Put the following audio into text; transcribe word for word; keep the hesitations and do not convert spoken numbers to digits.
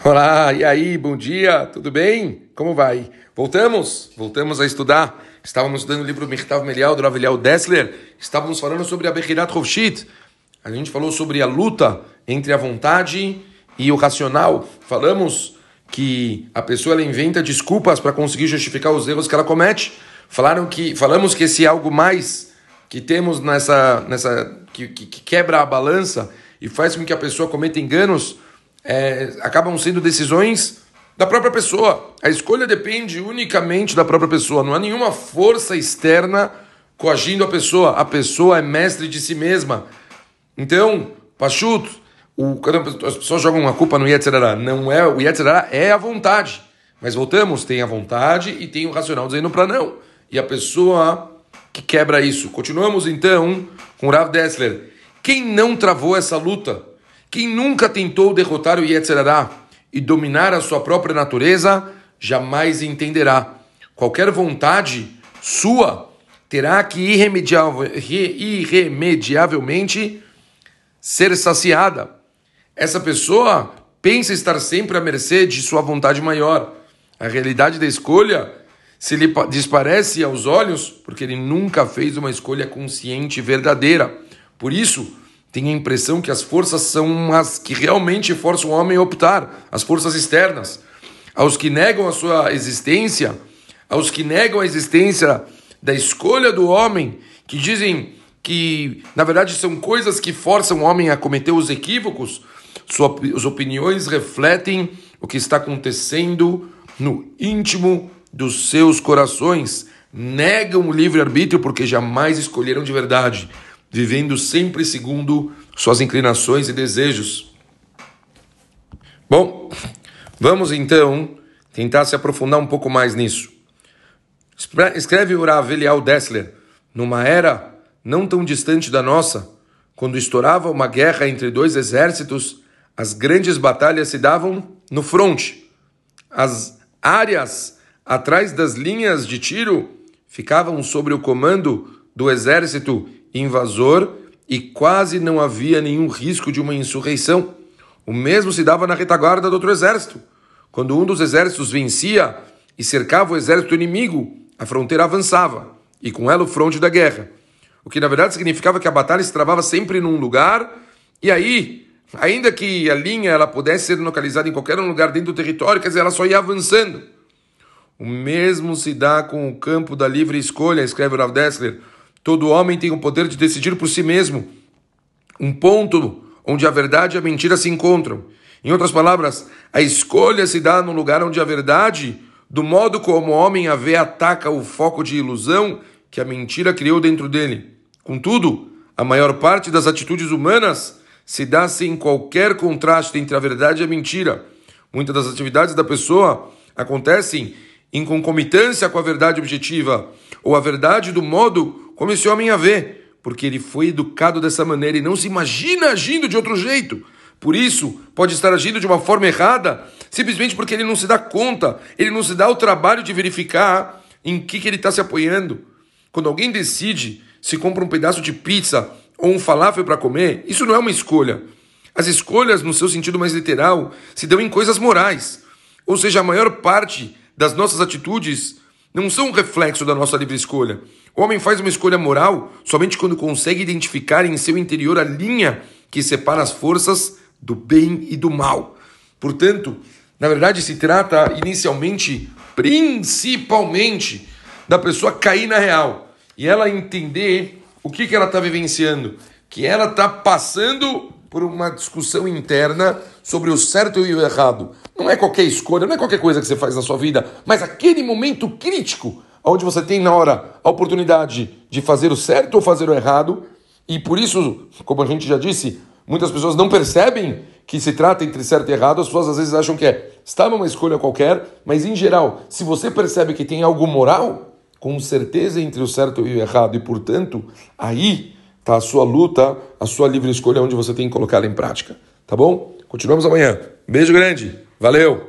Olá, e aí, bom dia, tudo bem? Como vai? Voltamos? Voltamos a estudar. Estávamos estudando o livro Mirtav Melial, do Rav Eliyahu Dessler. Estávamos falando sobre a Bechirat Hovshit. A gente falou sobre a luta entre a vontade e o racional. Falamos que a pessoa ela inventa desculpas para conseguir justificar os erros que ela comete. Falaram que, falamos que esse algo mais que temos nessa, nessa que, que, que quebra a balança e faz com que a pessoa cometa enganos, É, acabam sendo decisões da própria pessoa. A escolha depende unicamente da própria pessoa. Não há nenhuma força externa coagindo a pessoa. A pessoa é mestre de si mesma. Então, Pachut, o, quando as pessoas jogam a culpa no Yetzer Hara, não é, o Yetzer Hara é a vontade. Mas voltamos, tem a vontade e tem o racional dizendo para não. E a pessoa que quebra isso. Continuamos então com o Rav Dessler. Quem não travou essa luta? Quem nunca tentou derrotar o Yetzer Hara e dominar a sua própria natureza, jamais entenderá. Qualquer vontade sua terá que irremediável, irremediavelmente ser saciada. Essa pessoa pensa estar sempre à mercê de sua vontade maior. A realidade da escolha se lhe desparece aos olhos porque ele nunca fez uma escolha consciente e verdadeira. Por isso, tem a impressão que as forças são as que realmente forçam o homem a optar, as forças externas. Aos que negam a sua existência, aos que negam a existência da escolha do homem, que dizem que, na verdade, são coisas que forçam o homem a cometer os equívocos, suas opiniões refletem o que está acontecendo no íntimo dos seus corações. Negam o livre-arbítrio porque jamais escolheram de verdade, vivendo sempre segundo suas inclinações e desejos. Bom, vamos então tentar se aprofundar um pouco mais nisso. Escreve o Rav Eliyahu Dessler, numa era não tão distante da nossa, quando estourava uma guerra entre dois exércitos, as grandes batalhas se davam no fronte. As áreas atrás das linhas de tiro ficavam sob o comando do exército invasor e quase não havia nenhum risco de uma insurreição. O mesmo se dava na retaguarda do outro exército. Quando um dos exércitos vencia e cercava o exército inimigo, a fronteira avançava, e com ela o fronte da guerra. O que na verdade significava que a batalha se travava sempre num lugar, e aí, ainda que a linha ela pudesse ser localizada em qualquer lugar dentro do território, quer dizer, ela só ia avançando. O mesmo se dá com o campo da livre escolha, escreve o Rav Dessler. Todo homem tem o poder de decidir por si mesmo. Um ponto onde a verdade e a mentira se encontram. Em outras palavras, a escolha se dá no lugar onde a verdade, do modo como o homem a vê, ataca o foco de ilusão que a mentira criou dentro dele. Contudo, a maior parte das atitudes humanas se dá sem qualquer contraste entre a verdade e a mentira. Muitas das atividades da pessoa acontecem em concomitância com a verdade objetiva, ou a verdade do modo como esse homem a vê, porque ele foi educado dessa maneira e não se imagina agindo de outro jeito. Por isso, pode estar agindo de uma forma errada, simplesmente porque ele não se dá conta, ele não se dá o trabalho de verificar em que, que ele está se apoiando. Quando alguém decide se compra um pedaço de pizza ou um falafel para comer, isso não é uma escolha. As escolhas, no seu sentido mais literal, se dão em coisas morais. Ou seja, a maior parte das nossas atitudes não são um reflexo da nossa livre escolha. O homem faz uma escolha moral somente quando consegue identificar em seu interior a linha que separa as forças do bem e do mal. Portanto, na verdade, se trata inicialmente, principalmente, da pessoa cair na real e ela entender o que, que ela está vivenciando, que ela está passando por uma discussão interna sobre o certo e o errado. Não é qualquer escolha, não é qualquer coisa que você faz na sua vida, mas aquele momento crítico, onde você tem na hora a oportunidade de fazer o certo ou fazer o errado, e por isso, como a gente já disse, muitas pessoas não percebem que se trata entre certo e errado, as pessoas às vezes acham que é, está numa escolha qualquer, mas em geral, se você percebe que tem algo moral, com certeza entre o certo e o errado, e portanto, aí está a sua luta, a sua livre escolha, onde você tem que colocá-la em prática. Tá bom? Continuamos amanhã. Beijo grande. Valeu!